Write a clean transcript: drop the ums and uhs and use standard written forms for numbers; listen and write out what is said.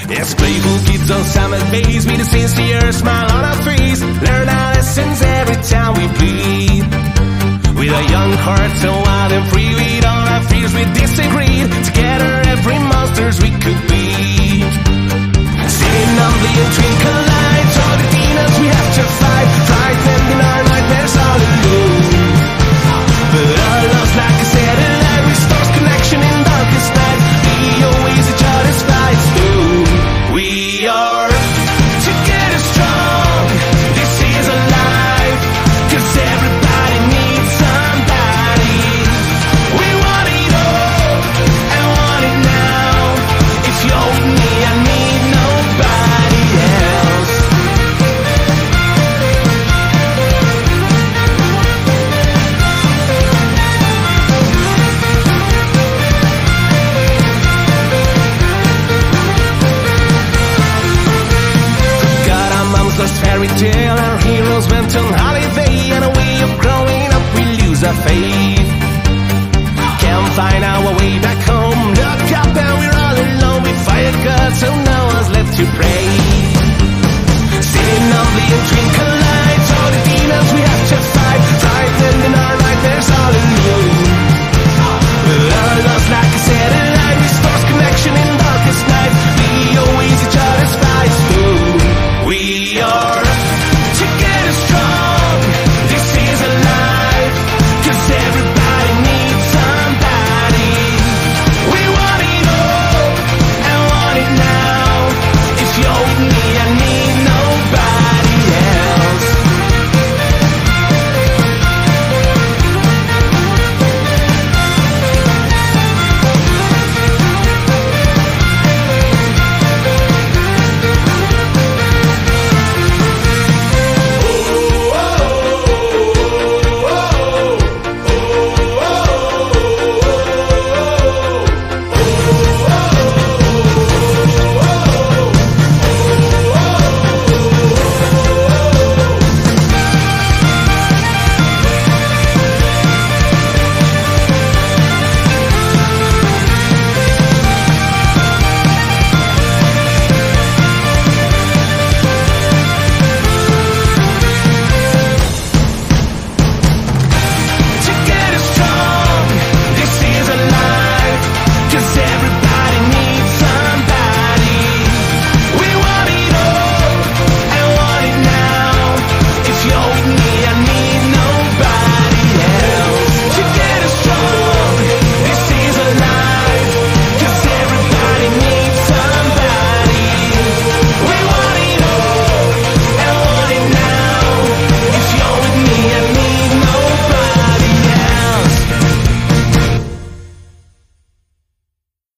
As playful kids on summer days, with a sincere smile on our face, learn our lessons every time we play. With our young hearts so wild and free, with all our fears we disagreed. Together every